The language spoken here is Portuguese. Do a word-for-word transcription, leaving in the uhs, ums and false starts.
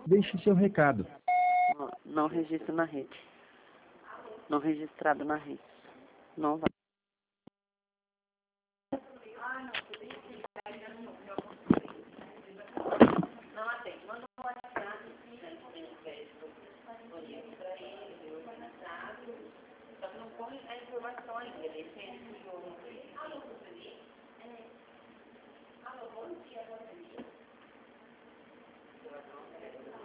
Deixe seu recado. Não, não registro na rede. Não registrado na rede. Não vai. Não atende. Manda um WhatsApp. Só que não põe a informação ainda. Depende do jogo. Alô, você? Alô, bom dia, você?